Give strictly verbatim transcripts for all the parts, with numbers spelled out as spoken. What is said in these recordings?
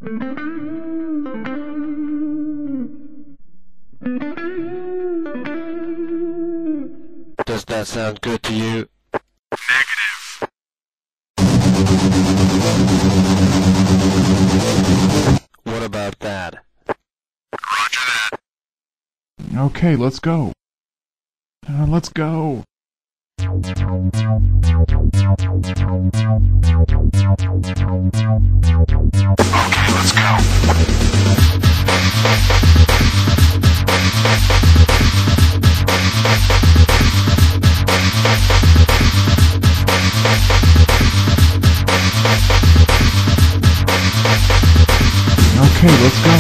Does that sound good to you? Negative. What about that? Roger that. Okay, let's go. Uh, let's go. Okay, let's go. Okay, let's go.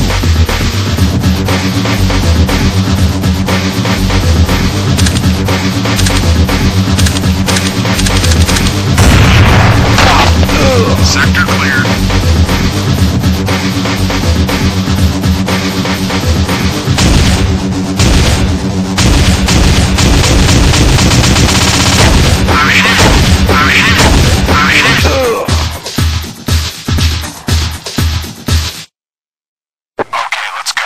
Sector cleared. I'm hit. I'm hit. I'm hit. Okay, let's go.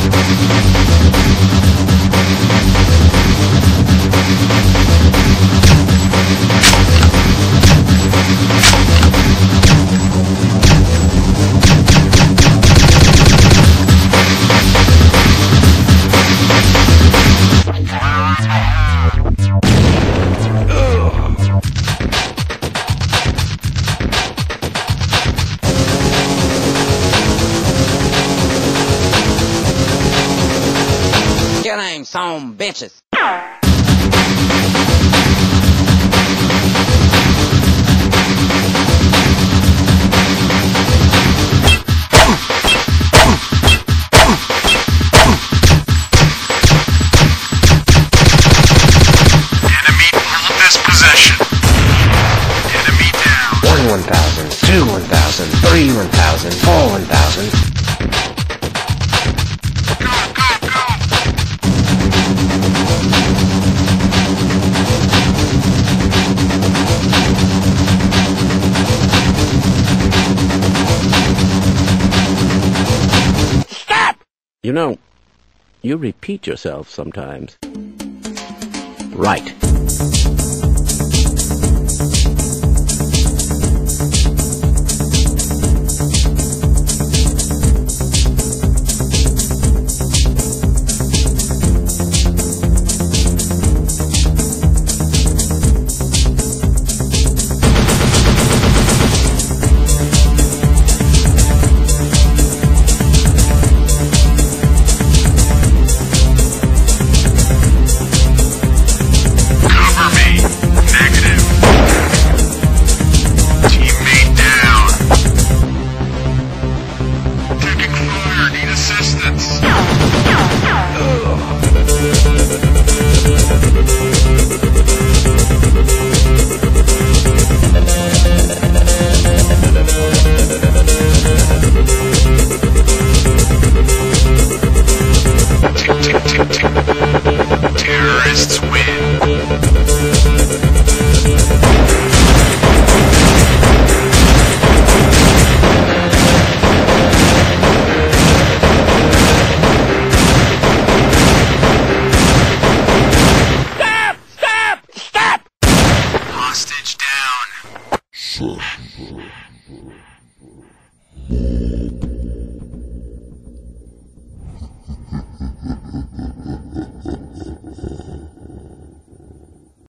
Your name's some bitches. Enemy hold this possession. Enemy down. One one thousand, two one thousand, three one thousand, four one thousand. Go, go, go. You know, you repeat yourself sometimes. Right.